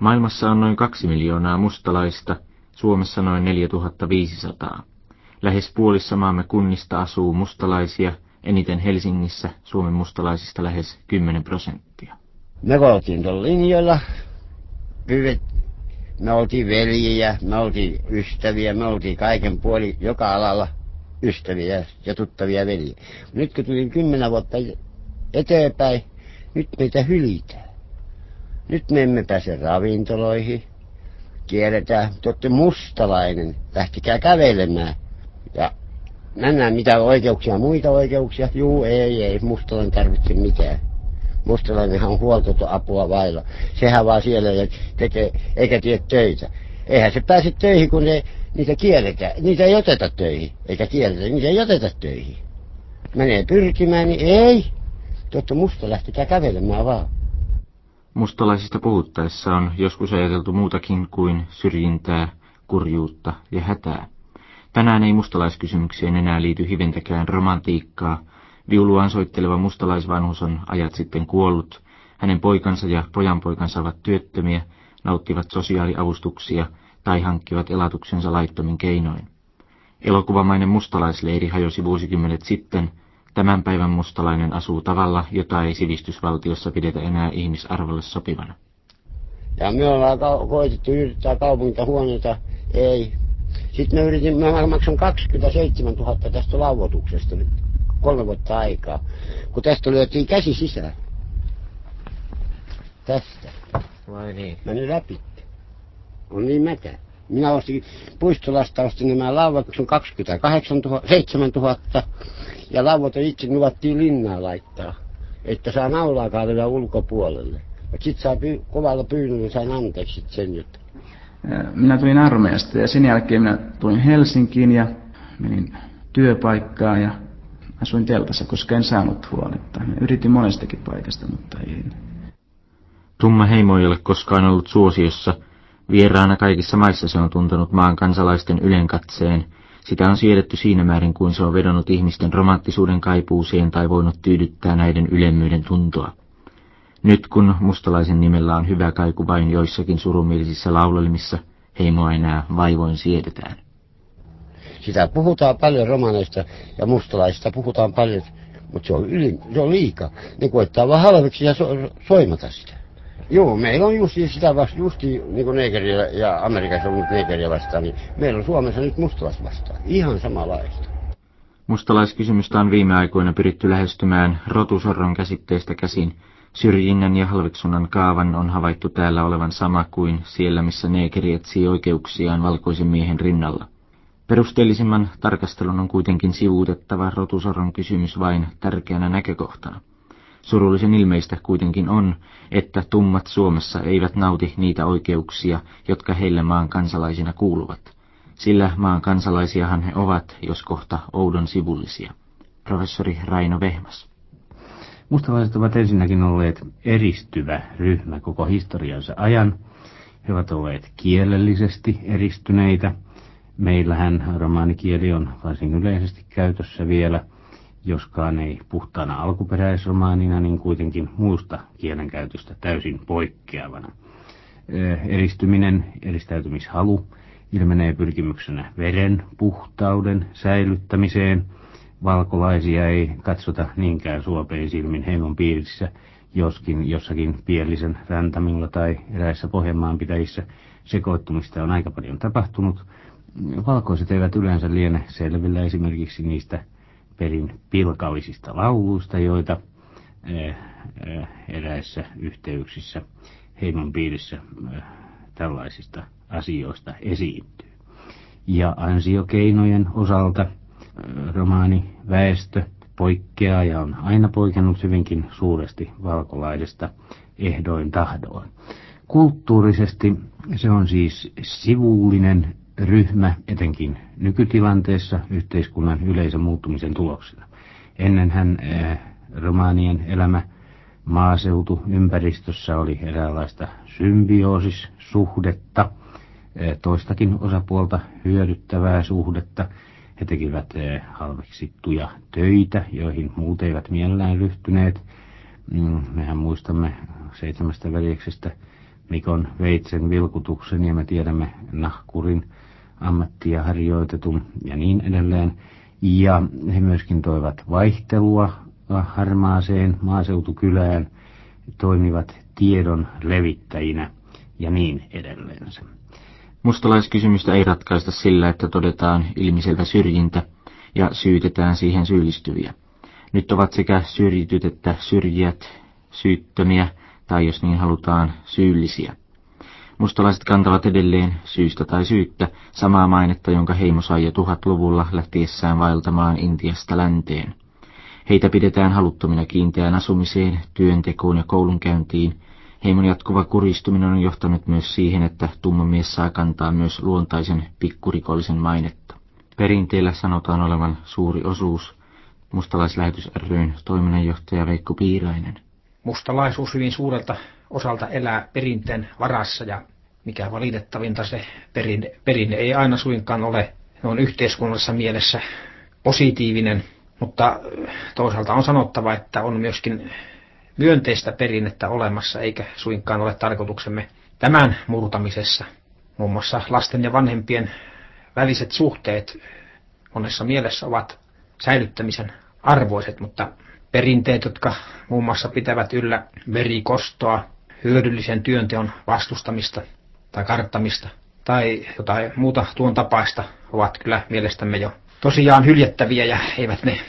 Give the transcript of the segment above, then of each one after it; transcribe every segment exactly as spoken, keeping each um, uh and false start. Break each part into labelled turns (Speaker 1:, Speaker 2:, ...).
Speaker 1: Maailmassa on noin kaksi miljoonaa mustalaista, Suomessa noin neljätuhattaviisisataa. Lähes puolissa maamme kunnista asuu mustalaisia, eniten Helsingissä Suomen mustalaisista lähes kymmenen prosenttia.
Speaker 2: Me oltiin tuolla linjoilla, pyydät, me oltiin veljiä, me oltiin ystäviä, me oltiin kaiken puoli joka alalla ystäviä ja tuttavia veljiä. Nyt kun tulin kymmenen vuotta eteenpäin, nyt meitä hylitään. Nyt me emme pääse ravintoloihin, kielletään, te olette mustalainen, lähtikää kävelemään. Ja mennään mitä oikeuksia, muita oikeuksia, juu ei, ei, mustalainen tarvitse mitään. Mustalainenhan on huoltoapua vailla. Sehän vaan siellä tekee, eikä tee töitä. Eihän se pääse töihin, kun ne, niitä kielletään. Niitä ei oteta töihin, eikä kielletä, niitä ei oteta töihin. Menee pyrkimään, niin ei. Te olette musta, lähtikää kävelemään vaan.
Speaker 1: Mustalaisista puhuttaessa on joskus ajateltu muutakin kuin syrjintää, kurjuutta ja hätää. Tänään ei mustalaiskysymykseen enää liity hiventäkään romantiikkaa. Viuluaan soitteleva mustalaisvanhus on ajat sitten kuollut. Hänen poikansa ja pojanpoikansa ovat työttömiä, nauttivat sosiaaliavustuksia tai hankkivat elatuksensa laittomin keinoin. Elokuvamainen mustalaisleiri hajosi vuosikymmenet sitten. Tämän päivän mustalainen asuu tavalla, jota ei sivistysvaltiossa pidetä enää ihmisarvolle sopivana.
Speaker 2: Ja me ollaan ka- koitettu yrittää kaupungilta huoneita, ei. Sitten me yritin, mä maksan kaksikymmentäseitsemäntuhatta tästä lauvotuksesta nyt, kolme vuotta aikaa, kun tästä lyötiin käsi sisään. Tästä.
Speaker 1: Vai niin?
Speaker 2: Meni läpi. On niin mätä. Minä ostin Puistolasta, ostin nämä lauvat, maksun kaksikymmentäseitsemäntuhatta, ja lauvat itse nuvattiin linnaa laittaa, että saa naulaakaan löydä ulkopuolelle. Mutta sit saa py- kovalla pyynnöllä, sain anteeksi sen juttu.
Speaker 3: Minä tulin armeijasta ja sen jälkeen minä tulin Helsinkiin ja menin työpaikkaan ja asuin teltassa, koska en saanut huoletta. Yritin monestakin paikasta, mutta ei.
Speaker 1: Tumma heimo ei ole koskaan ollut suosiossa. Vieraana kaikissa maissa se on tuntenut maan kansalaisten ylenkatseen. Sitä on siedetty siinä määrin, kuin se on vedonnut ihmisten romanttisuuden kaipuuseen tai voinut tyydyttää näiden ylemmyyden tuntoa. Nyt kun mustalaisen nimellä on hyvä kaiku vain joissakin surumielisissä laulelimissa, heimoa enää vaivoin siedetään.
Speaker 2: Sitä puhutaan paljon romaneista ja mustalaisista puhutaan paljon, mutta se on, yli, se on liikaa. Ne koettaa vaan halveksi ja so, soimata sitä. Joo, meillä on justi sitä vasta, justi niin kuin Negeria ja Amerikassa on nyt Negeria vastaan, niin meillä on Suomessa nyt mustalais vastaan. Ihan samanlaista.
Speaker 1: Mustalaiskysymystä on viime aikoina pyritty lähestymään rotusorron käsitteestä käsin. Syrjinnän ja halveksunnan kaavan on havaittu täällä olevan sama kuin siellä, missä neekeri etsii oikeuksiaan valkoisen miehen rinnalla. Perusteellisimman tarkastelun on kuitenkin sivuutettava rotusorron kysymys vain tärkeänä näkökohtana. Surullisen ilmeistä kuitenkin on, että tummat Suomessa eivät nauti niitä oikeuksia, jotka heille maan kansalaisina kuuluvat. Sillä maan kansalaisiahan he ovat, jos kohta oudon sivullisia. Professori Raino Vehmas.
Speaker 4: Mustalaiset ovat ensinnäkin olleet eristyvä ryhmä koko historiansa ajan. He ovat olleet kielellisesti eristyneitä. Meillähän romaanikieli on varsin yleisesti käytössä vielä, joskaan ei puhtaana alkuperäisromaanina, niin kuitenkin muusta kielenkäytöstä täysin poikkeavana. Eristyminen, eristäytymishalu ilmenee pyrkimyksenä veren puhtauden säilyttämiseen. Valkolaisia ei katsota niinkään suopein silmin heimon piirissä, joskin jossakin Pielisen Rantamilla tai eräissä Pohjanmaan pitäjissä sekoittumista on aika paljon tapahtunut. Valkoiset eivät yleensä liene selvillä esimerkiksi niistä perin pilkallisista lauluista, joita eräissä yhteyksissä heimon piirissä tällaisista asioista esiintyy. Ja ansiokeinojen osalta romaaniväestö poikkeaa ja on aina poikennut hyvinkin suuresti valkolaisesta ehdoin tahdoin. Kulttuurisesti se on siis sivullinen ryhmä, etenkin nykytilanteessa yhteiskunnan yleisen muuttumisen tuloksena. Ennenhän eh, romaanien elämä maaseutuympäristössä oli eräänlaista symbioosissuhdetta, eh, toistakin osapuolta hyödyttävää suhdetta. He tekivät eh, halveksittuja töitä, joihin muut eivät mielellään ryhtyneet. Mm, mehän muistamme seitsemästä veljeksestä Mikon veitsen vilkutuksen ja me tiedämme nahkurin ammattia harjoitetun ja niin edelleen. Ja he myöskin toivat vaihtelua harmaaseen maaseutukylään, toimivat tiedon levittäjinä ja niin edelleen.
Speaker 1: Mustalaiskysymystä ei ratkaista sillä, että todetaan ilmiselvä syrjintä ja syytetään siihen syyllistyviä. Nyt ovat sekä syrjityt että syrjijät syyttömiä, tai jos niin halutaan, syyllisiä. Mustalaiset kantavat edelleen syystä tai syyttä samaa mainetta, jonka heimo sai jo tuhatluvulla lähtiessään vaeltamaan Intiasta länteen. Heitä pidetään haluttomina kiinteään asumiseen, työntekoon ja koulunkäyntiin. Heimon jatkuva kuristuminen on johtanut myös siihen, että tumma mies saa kantaa myös luontaisen pikkurikollisen mainetta. Perinteellä sanotaan olevan suuri osuus. Mustalaislähetys ry:n toiminnanjohtaja Veikko Piirainen.
Speaker 5: Mustalaisuus hyvin suurelta osalta elää perinteen varassa ja mikä valitettavinta se perinne, perinne ei aina suinkaan ole. Se on yhteiskunnallisessa mielessä positiivinen, mutta toisaalta on sanottava, että on myöskin myönteistä perinnettä olemassa, eikä suinkaan ole tarkoituksemme tämän murtamisessa. Muun muassa lasten ja vanhempien väliset suhteet monessa mielessä ovat säilyttämisen arvoiset, mutta perinteet, jotka muun muassa pitävät yllä verikostoa, hyödyllisen työnteon vastustamista tai karttamista tai jotain muuta tuon tapaista, ovat kyllä mielestämme jo tosiaan hyljettäviä ja eivät ne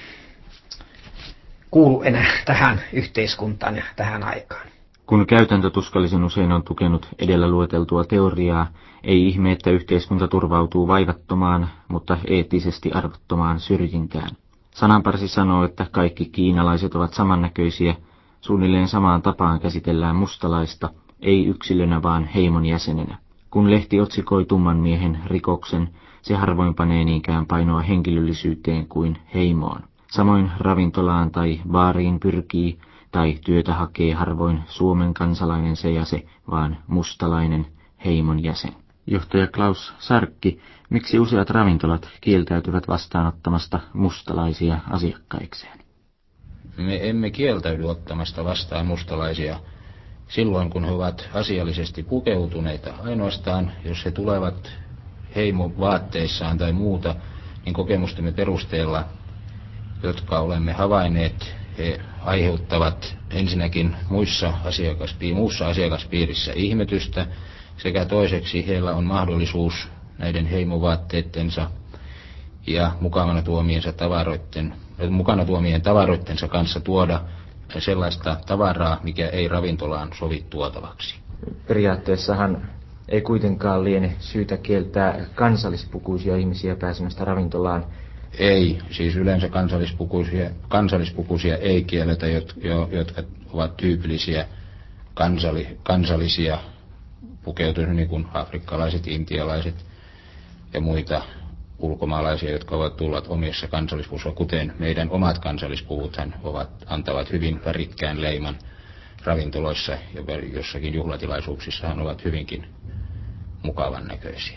Speaker 5: kuulu enää tähän yhteiskuntaan ja tähän aikaan.
Speaker 1: Kun käytäntö tuskallisen usein on tukenut edellä lueteltua teoriaa, ei ihme, että yhteiskunta turvautuu vaivattomaan, mutta eettisesti arvottomaan syrjintään. Sananparsi sanoo, että kaikki kiinalaiset ovat samannäköisiä, suunnilleen samaan tapaan käsitellään mustalaista, ei yksilönä vaan heimon jäsenenä. Kun lehti otsikoi tumman miehen rikoksen, se harvoin panee niinkään painoa henkilöllisyyteen kuin heimoon. Samoin ravintolaan tai baariin pyrkii tai työtä hakee harvoin Suomen kansalainen se ja se, vaan mustalainen heimon jäsen. Johtaja Klaus Sarkki, miksi useat ravintolat kieltäytyvät vastaanottamasta mustalaisia asiakkaikseen?
Speaker 6: Me emme kieltäydy ottamasta vastaan mustalaisia silloin, kun he ovat asiallisesti pukeutuneita. Ainoastaan, jos he tulevat heimon vaatteissaan tai muuta, niin kokemustemme perusteella, jotka olemme havainneet, he aiheuttavat ensinnäkin muissa asiakaspiir- muussa asiakaspiirissä ihmetystä, sekä toiseksi heillä on mahdollisuus näiden heimovaatteittensa ja mukana tuomiensa tavaroiden, mukana tuomien tavaroittensa kanssa tuoda sellaista tavaraa, mikä ei ravintolaan sovi tuotavaksi.
Speaker 1: Periaatteessahan ei kuitenkaan liene syytä kieltää kansallispukuisia ihmisiä pääsemästä ravintolaan.
Speaker 6: Ei, siis yleensä kansallispukuisia, kansallispukuisia ei kielletä, jotka ovat tyypillisiä kansali, kansallisia pukeutuneet, niin kuin afrikkalaiset, intialaiset ja muita ulkomaalaisia, jotka ovat tulleet omissa kansallispuvuissa, kuten meidän omat kansallispuvuthan ovat, antavat hyvin värikkään leiman ravintoloissa ja jossakin juhlatilaisuuksissahan ovat hyvinkin mukavan näköisiä.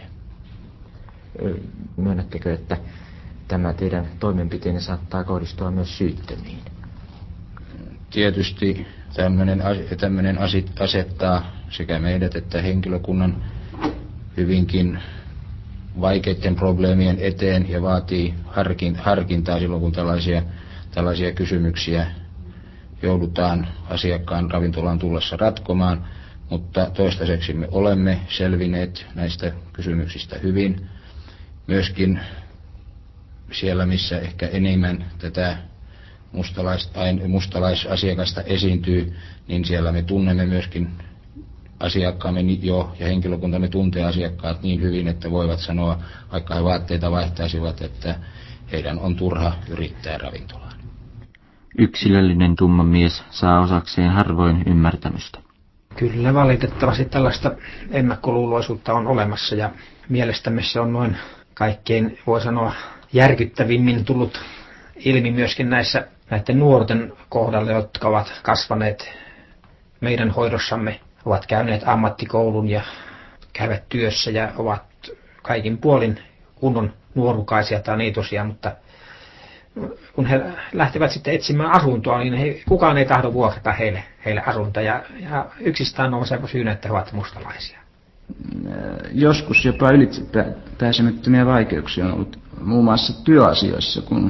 Speaker 1: Myönnättekö, että tämä teidän toimenpiteenne saattaa kohdistua myös syyttömiin?
Speaker 6: Tietysti tämmöinen, tämmöinen asettaa sekä meidät että henkilökunnan hyvinkin vaikeiden probleemien eteen ja vaatii harkintaa silloin, kun tällaisia, tällaisia kysymyksiä joudutaan asiakkaan ravintolaan tullessa ratkomaan, mutta toistaiseksi me olemme selvinneet näistä kysymyksistä hyvin. Myöskin siellä, missä ehkä enemmän tätä mustalais, mustalaisasiakasta esiintyy, niin siellä me tunnemme myöskin asiakkaamme jo ja henkilökuntamme tuntee asiakkaat niin hyvin, että voivat sanoa, vaikka he vaatteita vaihtaisivat, että heidän on turha yrittää ravintolaan.
Speaker 1: Yksilöllinen tumma mies saa osakseen harvoin ymmärtämystä.
Speaker 5: Kyllä valitettavasti tällaista ennakkoluuloisuutta on olemassa ja mielestämme se on noin kaikkein, voi sanoa, järkyttävimmin tullut ilmi myöskin näissä näiden nuorten kohdalla, jotka ovat kasvaneet meidän hoidossamme, ovat käyneet ammattikoulun ja käyvät työssä ja ovat kaikin puolin kunnon nuorukaisia tai niitosia, mutta kun he lähtevät sitten etsimään asuntoa, niin he, kukaan ei tahdo vuokrata heille, heille asuntoa. Ja, ja yksistään on se syynä, että he ovat mustalaisia.
Speaker 3: Joskus jopa ylitsepääsemättömiä vaikeuksia on ollut muun muassa työasioissa, kun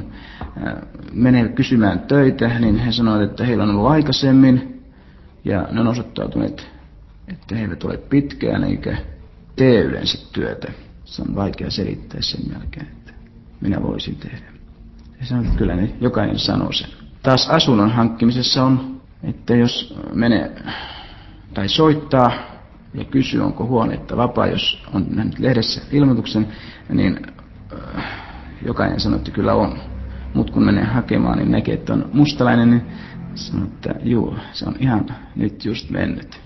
Speaker 3: menee kysymään töitä, niin he sanovat, että heillä on ollut aikaisemmin, ja ne on osoittautuneet, että he eivät ole pitkään eikä tee yleensä työtä. Se on vaikea selittää sen jälkeen, että minä voisin tehdä. He sanovat, että kyllä ne, jokainen sanoo sen. Taas asunnon hankkimisessa on, että jos menee tai soittaa ja kysyy, onko huoneetta vapaa, jos on nähnyt lehdessä ilmoituksen, niin äh, jokainen sanoo, että kyllä on. Mutta kun menee hakemaan, niin näkee, että on mustalainen, niin sanoo, että juu, se on ihan nyt just mennyt.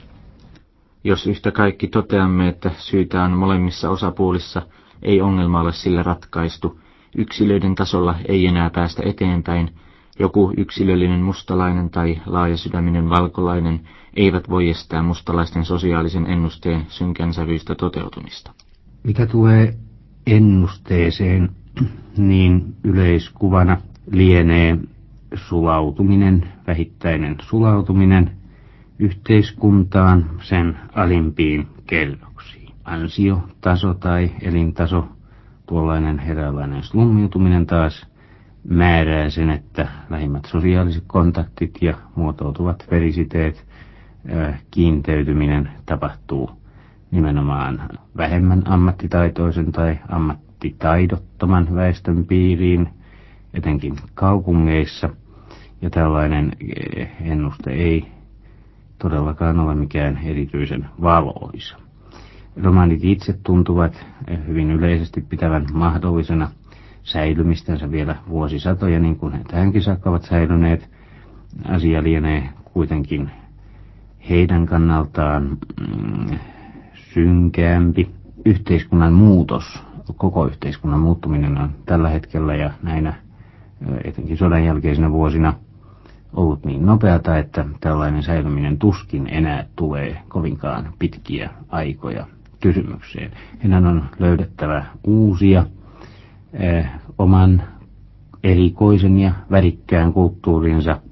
Speaker 1: Jos yhtä kaikki toteamme, että syytä on molemmissa osapuolissa, ei ongelma ole sillä ratkaistu. Yksilöiden tasolla ei enää päästä eteenpäin. Joku yksilöllinen mustalainen tai laajasydäminen valkolainen eivät voi estää mustalaisten sosiaalisen ennusteen synkänsävyistä toteutumista.
Speaker 4: Mikä tulee ennusteeseen, niin yleiskuvana lienee sulautuminen, vähittäinen sulautuminen yhteiskuntaan, sen alimpiin kerroksiin. Ansiotaso tai elintaso, tuollainen eräänlainen slummiutuminen taas määrää sen, että lähimmät sosiaaliset kontaktit ja muotoutuvat verisiteet, kiinteytyminen tapahtuu nimenomaan vähemmän ammattitaitoisen tai ammattitaidottoman väestön piiriin, etenkin kaupungeissa, ja tällainen ennuste ei todellakaan ole mikään erityisen valoisa. Romanit itse tuntuvat hyvin yleisesti pitävän mahdollisena säilymistänsä vielä vuosisatoja, niin kuin he tähänkin saakka ovat säilyneet. Asia lienee kuitenkin heidän kannaltaan mm, synkäämpi. Yhteiskunnan muutos, koko yhteiskunnan muuttuminen on tällä hetkellä ja näinä etenkin sodan jälkeisinä vuosina ollut niin nopeata, että tällainen säilyminen tuskin enää tulee kovinkaan pitkiä aikoja kysymykseen. Heidän on löydettävä uusia eh, oman erikoisen ja värikkään kulttuurinsa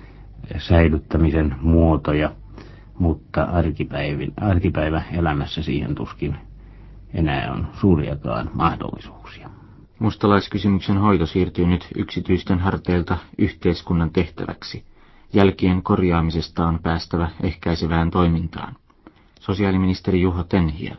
Speaker 4: säilyttämisen muotoja, mutta arkipäivin, arkipäivä elämässä siihen tuskin enää on suuriakaan mahdollisuuksia.
Speaker 1: Mustalaiskysymyksen hoito siirtyy nyt yksityisten harteilta yhteiskunnan tehtäväksi. Jälkien korjaamisesta on päästävä ehkäisevään toimintaan. Sosiaaliministeri Juho Tenhielä.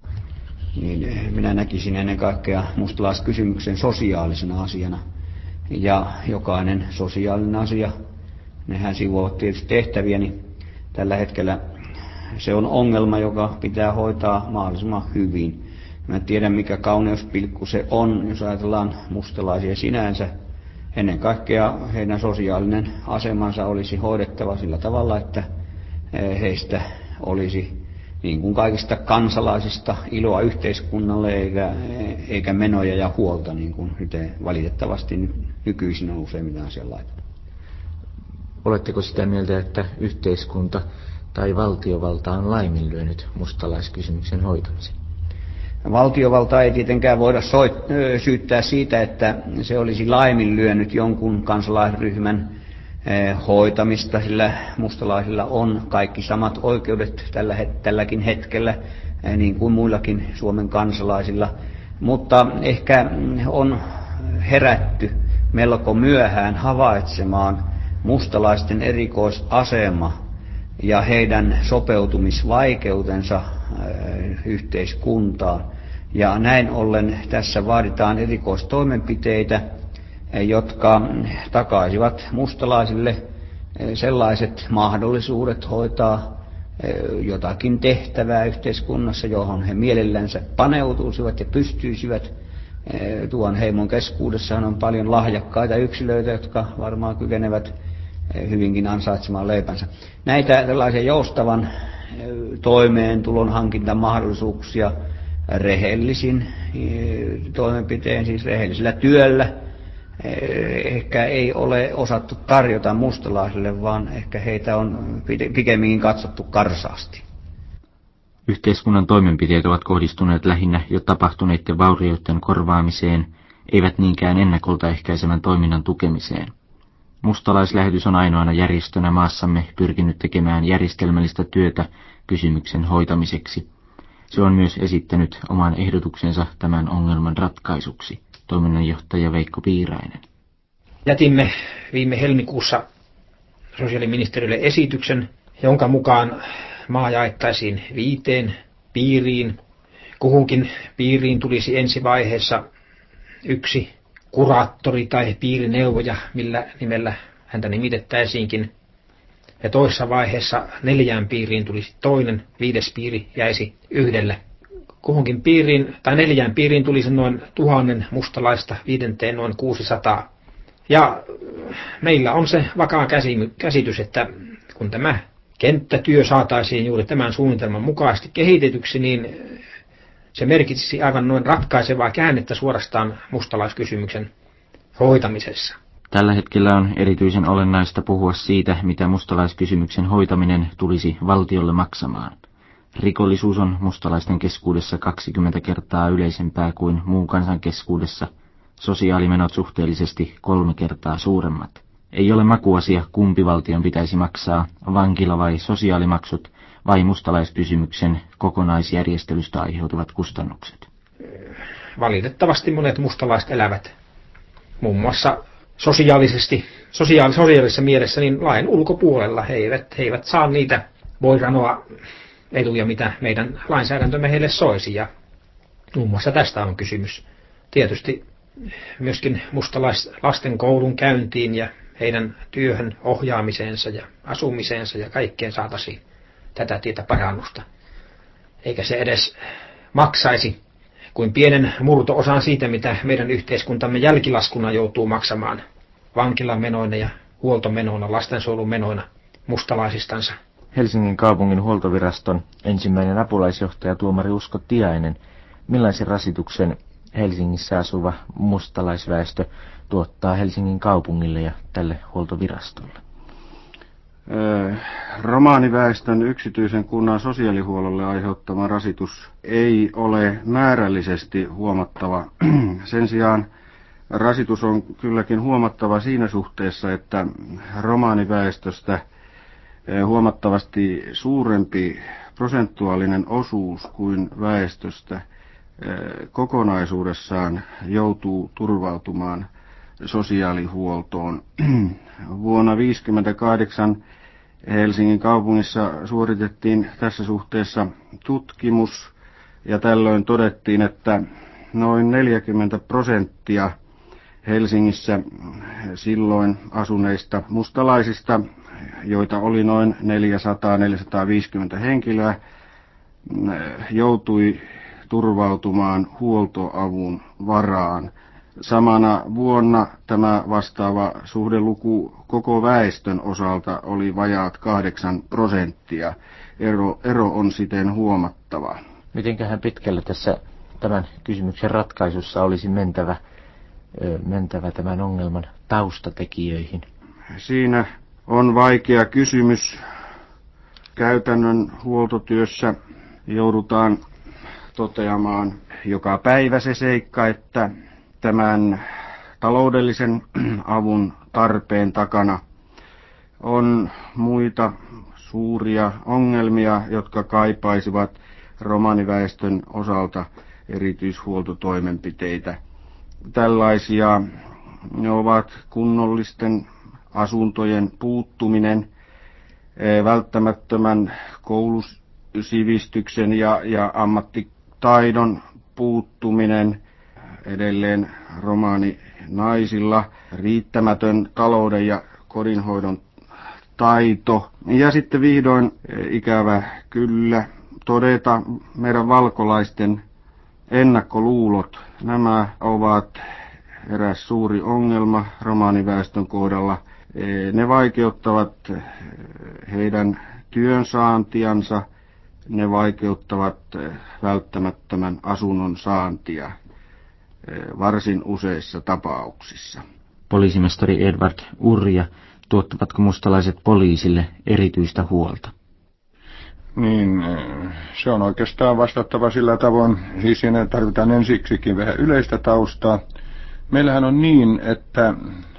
Speaker 7: Niin, minä näkisin ennen kaikkea mustalaiskysymyksen sosiaalisena asiana. Ja jokainen sosiaalinen asia, nehän sivuavat tietysti tehtäviä, niin tällä hetkellä se on ongelma, joka pitää hoitaa mahdollisimman hyvin. Mä en tiedä, mikä kauneuspilkku se on, jos ajatellaan mustalaisia sinänsä. Ennen kaikkea heidän sosiaalinen asemansa olisi hoidettava sillä tavalla, että heistä olisi niin kuin kaikista kansalaisista iloa yhteiskunnalle eikä, eikä menoja ja huolta, niin kuin nyt valitettavasti nykyisin on useimmiten sellainen.
Speaker 1: Oletteko sitä mieltä, että yhteiskunta tai valtiovalta on laiminlyönyt mustalaiskysymyksen hoitamisen?
Speaker 7: Valtiovalta ei tietenkään voida soit- syyttää siitä, että se olisi laiminlyönyt jonkun kansalaisryhmän hoitamista, sillä mustalaisilla on kaikki samat oikeudet tällä het- tälläkin hetkellä, niin kuin muillakin Suomen kansalaisilla. Mutta ehkä on herätty melko myöhään havaitsemaan mustalaisten erikoisasema ja heidän sopeutumisvaikeutensa yhteiskuntaan. Ja näin ollen tässä vaaditaan erikoistoimenpiteitä, jotka takaisivat mustalaisille sellaiset mahdollisuudet hoitaa jotakin tehtävää yhteiskunnassa, johon he mielellänsä paneutuisivat ja pystyisivät. Tuon heimon keskuudessahan on paljon lahjakkaita yksilöitä, jotka varmaan kykenevät hyvinkin ansaitsemaan leipänsä. Näitä tällaisia joustavan toimeentulon hankintamahdollisuuksia rehellisin toimenpiteen, siis rehellisellä työllä, ehkä ei ole osattu tarjota mustalaisille, vaan ehkä heitä on pikemminkin katsottu karsaasti.
Speaker 1: Yhteiskunnan toimenpiteet ovat kohdistuneet lähinnä jo tapahtuneiden vaurioiden korvaamiseen, eivät niinkään ennakolta ehkäisevän toiminnan tukemiseen. Mustalaislähetys on ainoana järjestönä maassamme pyrkinyt tekemään järjestelmällistä työtä kysymyksen hoitamiseksi. Se on myös esittänyt oman ehdotuksensa tämän ongelman ratkaisuksi, toiminnanjohtaja Veikko Piirainen.
Speaker 5: Jätimme viime helmikuussa sosiaaliministeriölle esityksen, jonka mukaan maa jaettaisiin viiteen piiriin. Kuhunkin piiriin tulisi ensi vaiheessa yksi kuraattori tai piirineuvoja, millä nimellä häntä nimitettäisiinkin. Ja toisessa vaiheessa neljään piiriin tulisi toinen, viides piiri jäisi yhdelle. Kuhunkin piiriin tai neljään piiriin tulisi noin tuhannen mustalaista, viidenteen noin kuusisataa. Ja meillä on se vakaa käsitys, että kun tämä kenttätyö saataisiin juuri tämän suunnitelman mukaisesti kehitetyksi, niin se merkitsisi aivan noin ratkaisevaa käännettä suorastaan mustalaiskysymyksen hoitamisessa.
Speaker 1: Tällä hetkellä on erityisen olennaista puhua siitä, mitä mustalaiskysymyksen hoitaminen tulisi valtiolle maksamaan. Rikollisuus on mustalaisten keskuudessa kaksikymmentä kertaa yleisempää kuin muun kansan keskuudessa, sosiaalimenot suhteellisesti kolme kertaa suuremmat. Ei ole makuasia, kumpi valtion pitäisi maksaa, vankila- vai sosiaalimaksut, vai mustalaiskysymyksen kokonaisjärjestelystä aiheutuvat kustannukset.
Speaker 5: Valitettavasti monet mustalaiset elävät muun muassa sosiaalisesti, sosiaali- sosiaalisessa mielessä niin lain ulkopuolella. He eivät, he eivät saa niitä, voi sanoa, etuja, mitä meidän lainsäädäntömme heille soisi. Ja muun muassa tästä on kysymys. Tietysti myöskin mustalaislasten koulun käyntiin ja heidän työhön ohjaamiseensa ja asumiseensa ja kaikkeen saataisiin tätä tietä parannusta. Eikä se edes maksaisi kuin pienen murto-osan siitä, mitä meidän yhteiskuntamme jälkilaskuna joutuu maksamaan vankilamenoina ja huoltomenoina, lastensuojelumenoina mustalaisistansa.
Speaker 1: Helsingin kaupungin huoltoviraston ensimmäinen apulaisjohtaja tuomari Usko Tiainen, millaisen rasituksen Helsingissä asuva mustalaisväestö tuottaa Helsingin kaupungille ja tälle huoltovirastolle?
Speaker 8: Romaaniväestön yksityisen kunnan sosiaalihuollolle aiheuttama rasitus ei ole määrällisesti huomattava. Sen sijaan rasitus on kylläkin huomattava siinä suhteessa, että romaaniväestöstä huomattavasti suurempi prosentuaalinen osuus kuin väestöstä kokonaisuudessaan joutuu turvautumaan sosiaalihuoltoon. Vuonna tuhatyhdeksänsataaviisikymmentäkahdeksan Helsingin kaupungissa suoritettiin tässä suhteessa tutkimus ja tällöin todettiin, että noin neljäkymmentä prosenttia Helsingissä silloin asuneista mustalaisista, joita oli noin neljäsataa neljäsataaviisikymmentä henkilöä, joutui turvautumaan huoltoavun varaan. Samana vuonna tämä vastaava suhdeluku koko väestön osalta oli vajaat kahdeksan prosenttia. Ero, ero on siten huomattava.
Speaker 1: Mitenköhän pitkälle tässä tämän kysymyksen ratkaisussa olisi mentävä, mentävä tämän ongelman taustatekijöihin?
Speaker 8: Siinä on vaikea kysymys. Käytännön huoltotyössä joudutaan toteamaan joka päivä se seikka, että tämän taloudellisen avun tarpeen takana on muita suuria ongelmia, jotka kaipaisivat romaniväestön osalta erityishuoltotoimenpiteitä. Tällaisia ovat kunnollisten asuntojen puuttuminen, välttämättömän koulusivistyksen ja, ja ammattitaidon puuttuminen, edelleen romaaninaisilla riittämätön talouden ja kodinhoidon taito. Ja sitten vihdoin ikävä kyllä todeta meidän valkolaisten ennakkoluulot. Nämä ovat eräs suuri ongelma romaaniväestön kohdalla. Ne vaikeuttavat heidän työnsaantiansa, ne vaikeuttavat välttämättömän asunnon saantia varsin useissa tapauksissa.
Speaker 1: Poliisimestari Edward Urja, tuottavatko mustalaiset poliisille erityistä huolta?
Speaker 9: Niin, se on oikeastaan vastattava sillä tavoin, siis siinä tarvitaan ensiksikin vähän yleistä taustaa, Meillähän on niin, että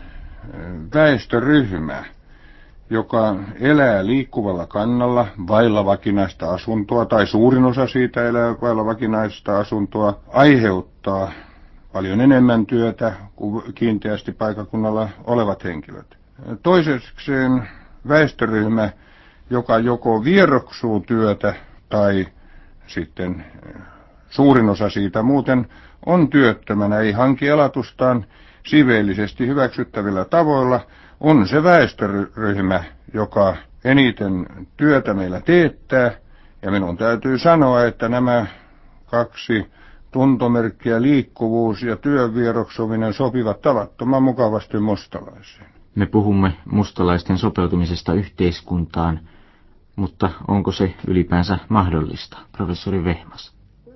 Speaker 9: väestöryhmä, joka elää liikkuvalla kannalla vailla vakinaista asuntoa, tai suurin osa siitä elää vailla vakinaista asuntoa, aiheuttaa paljon enemmän työtä kuin kiinteästi paikakunnalla olevat henkilöt. Toisekseen väestöryhmä, joka joko vieroksuu työtä tai sitten suurin osa siitä muuten on työttömänä, ei hanki elatustaan siveellisesti hyväksyttävillä tavoilla, on se väestöryhmä, joka eniten työtä meillä teettää. Ja minun täytyy sanoa, että nämä kaksi tuntomerkkiä, liikkuvuus ja työn vieroksuminen, sopivat tavattoman mukavasti mustalaiseen.
Speaker 1: Me puhumme mustalaisten sopeutumisesta yhteiskuntaan, mutta onko se ylipäänsä mahdollista, professori Vehmas?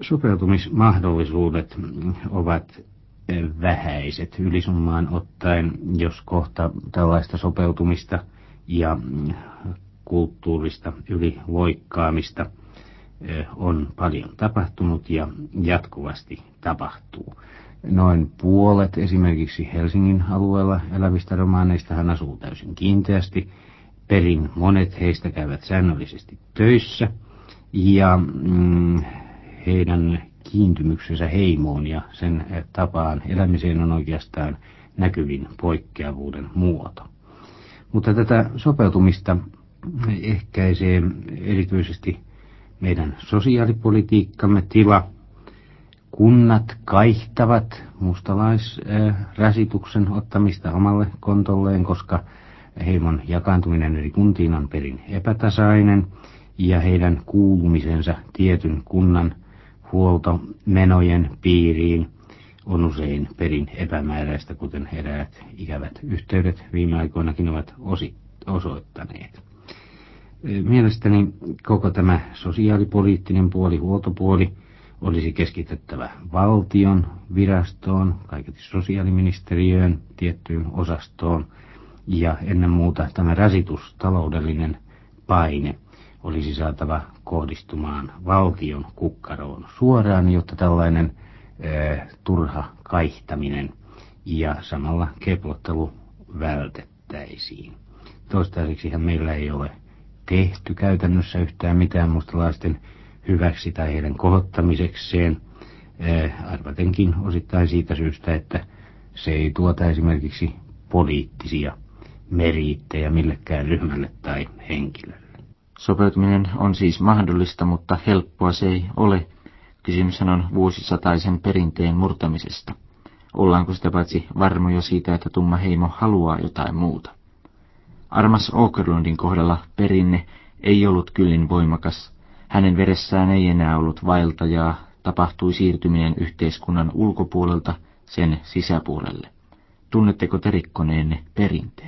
Speaker 4: Sopeutumismahdollisuudet ovat vähäiset ylisummaan ottaen, jos kohta tällaista sopeutumista ja kulttuurista yliloikkaamista on paljon tapahtunut ja jatkuvasti tapahtuu. Noin puolet esimerkiksi Helsingin alueella elävistä romaaneistahan asuu täysin kiinteästi. Perin monet heistä käyvät säännöllisesti töissä ja mm, heidän kiintymyksensä heimoon ja sen tapaan elämiseen on oikeastaan näkyvin poikkeavuuden muoto. Mutta tätä sopeutumista ehkäisee erityisesti meidän sosiaalipolitiikkamme tila. Kunnat kaihtavat mustalaisrasituksen ottamista omalle kontolleen, koska heimon jakaantuminen eri kuntiin on perin epätasainen ja heidän kuulumisensa tietyn kunnan huoltomenojen piiriin on usein perin epämääräistä, kuten eräät ikävät yhteydet viime aikoinakin ovat osoittaneet. Mielestäni koko tämä sosiaalipoliittinen puoli, huoltopuoli, olisi keskitettävä valtion virastoon, kaiketi sosiaaliministeriöön, tiettyyn osastoon, ja ennen muuta tämä rasitus, taloudellinen paine, olisi saatava kohdistumaan valtion kukkaroon suoraan, jotta tällainen ää, turha kaihtaminen ja samalla keplottelu vältettäisiin. Toistaiseksihan meillä ei ole tehty käytännössä yhtään mitään mustalaisten hyväksi tai heidän kohottamisekseen, ää, arvatenkin osittain siitä syystä, että se ei tuota esimerkiksi poliittisia meriittejä millekään ryhmälle tai henkilölle.
Speaker 1: Sopeutuminen on siis mahdollista, mutta helppoa se ei ole. Kysymyshän on vuosisataisen perinteen murtamisesta. Ollaanko sitä paitsi varmoja siitä, että tumma heimo haluaa jotain muuta? Armas Åkerlundin kohdalla perinne ei ollut kyllin voimakas. Hänen veressään ei enää ollut vaeltajaa, tapahtui siirtyminen yhteiskunnan ulkopuolelta sen sisäpuolelle. Tunnetteko te rikkoneenne perinteen?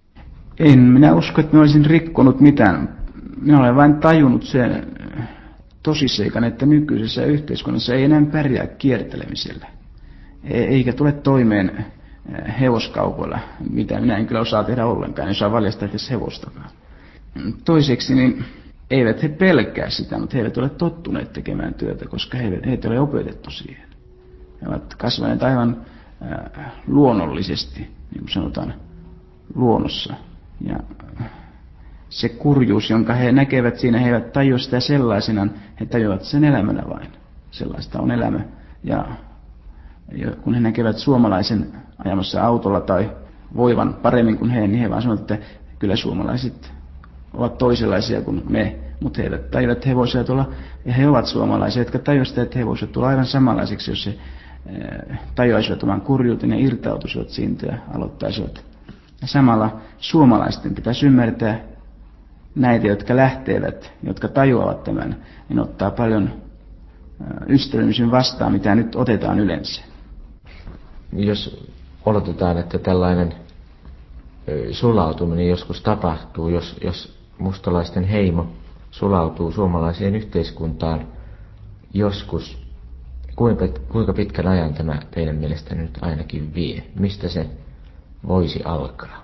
Speaker 3: En minä usko, että minä olisin rikkonut mitään. Minä olen vain tajunnut sen tosiseikan, että nykyisessä yhteiskunnassa ei enää pärjää kiertelemisellä. Eikä tule toimeen hevoskaupoilla, mitä minä en kyllä osaa tehdä ollenkaan, en osaa valjastaa edes hevostakaan. Toiseksi niin eivät he pelkää sitä, mutta he eivät ole tottuneet tekemään työtä, koska he, heitä ei ole opetettu siihen. He ovat kasvaneet aivan äh, luonnollisesti, niin kuin sanotaan, luonnossa. Ja se kurjuus, jonka he näkevät siinä, he eivät tajua sitä sellaisenaan, he tajuavat sen elämänä vain. Sellaista on elämä. Ja kun he näkevät suomalaisen ajamassa autolla tai voivan paremmin kuin he, niin he vaan sanovat, että kyllä suomalaiset ovat toisenlaisia kuin me, mutta he eivät tajua, että he voisivat olla, ja he ovat suomalaisia, jotka tajuavat, että he voisivat tulla aivan samanlaisiksi, jos he tajuaisivat oman kurjuuteen ja irtautuisivat siitä ja aloittaisivat. Ja samalla suomalaisten pitäisi ymmärtää näitä, jotka lähtevät, jotka tajuavat tämän, niin ottaa paljon ystävällisen vastaan, mitä nyt otetaan yleensä.
Speaker 1: Jos odotetaan, että tällainen sulautuminen joskus tapahtuu, jos, jos mustalaisten heimo sulautuu suomalaiseen yhteiskuntaan joskus, kuinka, kuinka pitkän ajan tämä teidän mielestänne nyt ainakin vie? Mistä se voisi alkaa?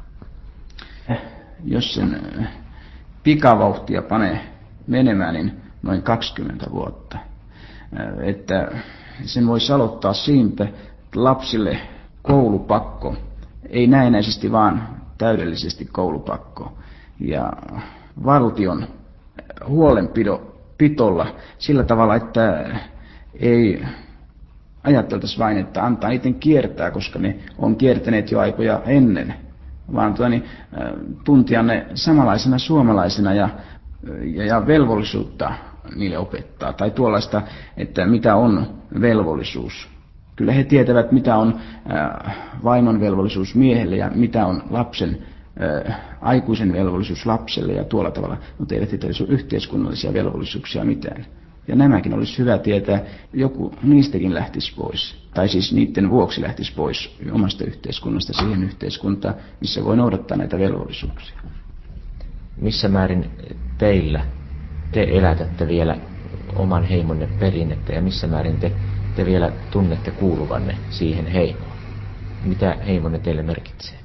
Speaker 3: Jos sen pikavauhtia panee menemään, niin noin kaksikymmentä vuotta. Että sen voisi aloittaa siitä, että lapsille koulupakko, ei näennäisesti vaan täydellisesti koulupakko. Ja valtion huolenpitolla sillä tavalla, että ei ajatteltaisiin vain, että antaa niiden kiertää, koska ne on kiertäneet jo aikoja ennen, vaan tuo, niin, tuntia ne samanlaisena suomalaisena ja, ja, ja velvollisuutta niille opettaa. Tai tuollaista, että mitä on velvollisuus. Kyllä he tietävät, mitä on äh, vaimon velvollisuus miehelle ja mitä on lapsen äh, aikuisen velvollisuus lapselle ja tuolla tavalla, mutta eivät tietäisi yhteiskunnallisia velvollisuuksia mitään. Ja nämäkin olisi hyvä tietää, joku niistäkin lähtisi pois, tai siis niiden vuoksi lähtisi pois omasta yhteiskunnasta siihen yhteiskuntaan, missä voi noudattaa näitä velvollisuuksia.
Speaker 1: Missä määrin teillä te elätätte vielä oman heimonne perinnettä ja missä määrin te, te vielä tunnette kuuluvanne siihen heimoon? Mitä heimonne teille merkitsee?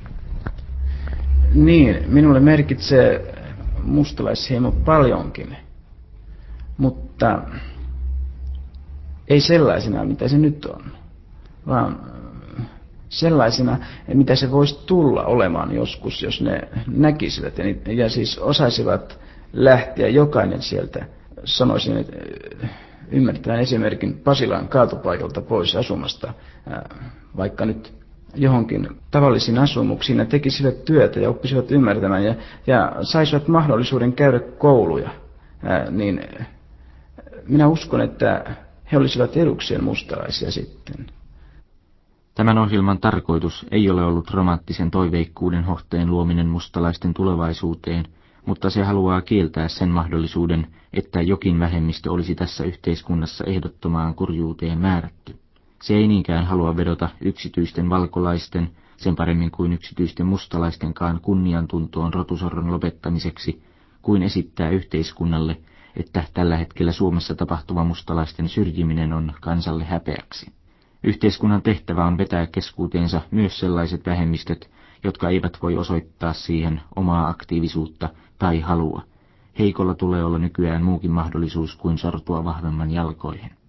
Speaker 3: Niin, minulle merkitsee mustalaisheimo paljonkin, mutta ei sellaisena, mitä se nyt on, vaan sellaisena, mitä se voisi tulla olemaan joskus, jos ne näkisivät ja, ja siis osaisivat lähteä jokainen sieltä, sanoisin, että ymmärtäen esimerkin Pasilan kaatopaikalta pois asumasta, vaikka nyt johonkin tavallisiin asumuksiin ja tekisivät työtä ja oppisivat ymmärtämään ja, ja saisivat mahdollisuuden käydä kouluja, niin minä uskon, että he olisivat edukseen mustalaisia sitten.
Speaker 1: Tämän ohjelman tarkoitus ei ole ollut romanttisen toiveikkuuden hohteen luominen mustalaisten tulevaisuuteen, mutta se haluaa kieltää sen mahdollisuuden, että jokin vähemmistö olisi tässä yhteiskunnassa ehdottomaan kurjuuteen määrätty. Se ei niinkään halua vedota yksityisten valkolaisten, sen paremmin kuin yksityisten mustalaistenkaan kunniantuntoon rotusorron lopettamiseksi, kuin esittää yhteiskunnalle, että tällä hetkellä Suomessa tapahtuva mustalaisten syrjiminen on kansalle häpeäksi. Yhteiskunnan tehtävä on vetää keskuuteensa myös sellaiset vähemmistöt, jotka eivät voi osoittaa siihen omaa aktiivisuutta tai halua. Heikolla tulee olla nykyään muukin mahdollisuus kuin sortua vahvemman jalkoihin.